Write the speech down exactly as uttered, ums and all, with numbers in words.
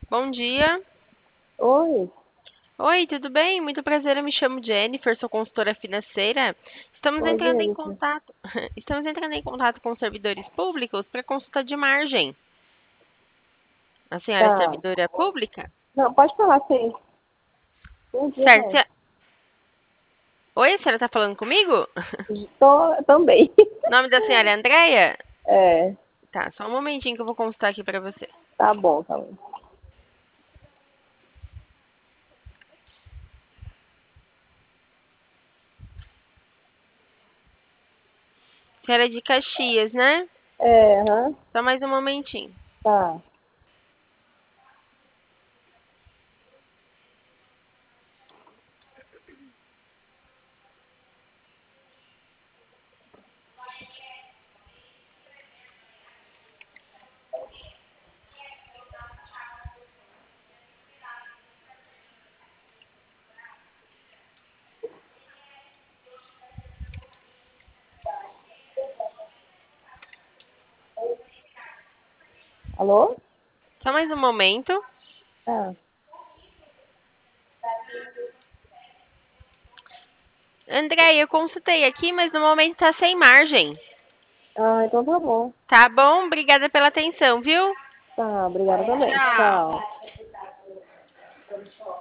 Bom dia. Oi, Oi, tudo bem? Muito prazer, eu me chamo Jennifer, sou consultora financeira. Estamos oi, entrando em Jennifer. contato, estamos entrando em contato com servidores públicos para consulta de margem. A senhora é Tá. servidora pública? Não, pode falar, sim. Bom dia, Certo. Ré. se- Oi, a senhora está falando comigo? Tô também. O nome da senhora é Andréia? É, Tá, só um momentinho que eu vou consultar aqui para você. tá bom, tá bom. A senhora é de Caxias, né? É, aham, Só mais um momentinho. tá. Alô? Só mais um momento. Tá. Andréia, eu consultei aqui, mas no momento está sem margem. Ah, então tá bom. Tá bom? Obrigada pela atenção, viu? Tá, obrigada também. Tchau. Tchau.